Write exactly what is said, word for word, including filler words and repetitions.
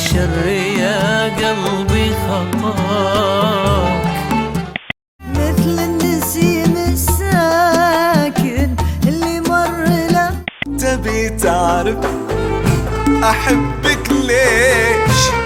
الشر يا قلبي خطاك. مثل النسيم الساكن اللي مر له. تبي تعرف أحبك ليش؟